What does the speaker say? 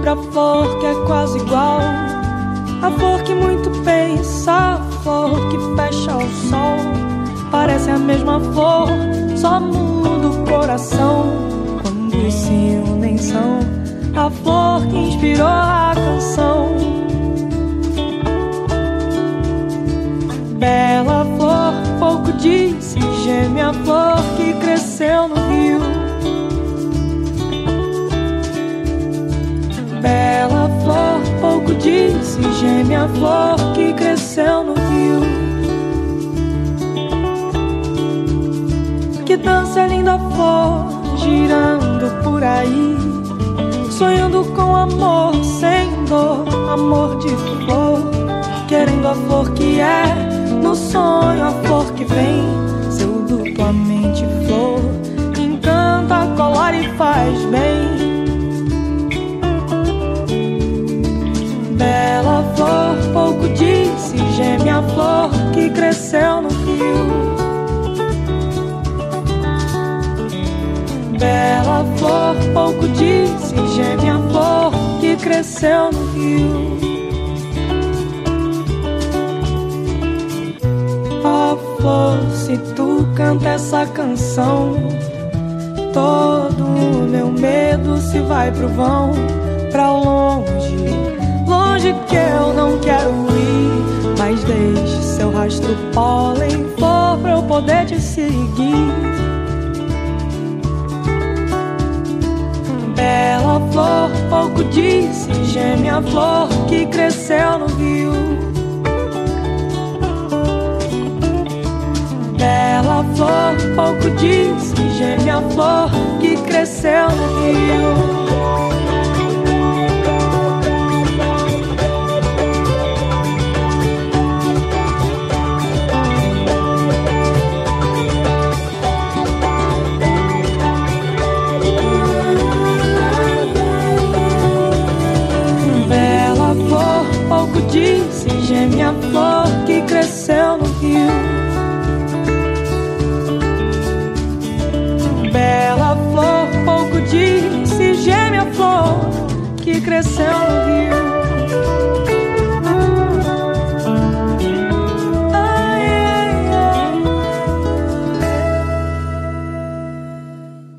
outra flor que é quase igual. A flor que muito pensa, a flor que fecha o sol. Parece a mesma flor, só muda o coração. Quando se unem são a flor que inspirou a canção. Bela flor, pouco disse, geme a flor que cresceu no rio. Bela flor, pouco disse, geme a flor que cresceu no rio. Que dança linda flor, girando por aí, sonhando com amor, sem dor, amor de flor. Querendo a flor que é, no sonho a flor que vem. Seu duplamente flor, encanta, colore e faz bem. Bela flor, pouco disse, geme a flor que cresceu no rio. Bela flor, pouco disse, geme a flor que cresceu no rio. Ó flor, se tu canta essa canção, todo o meu medo se vai pro vão, pra longe, longe que eu não quero ir. Mas deixe seu rastro pólen, flor, pra eu poder te seguir. Bela flor, pouco disse, geme a flor que cresceu no rio. Bela flor, pouco disse, geme a flor que cresceu no rio.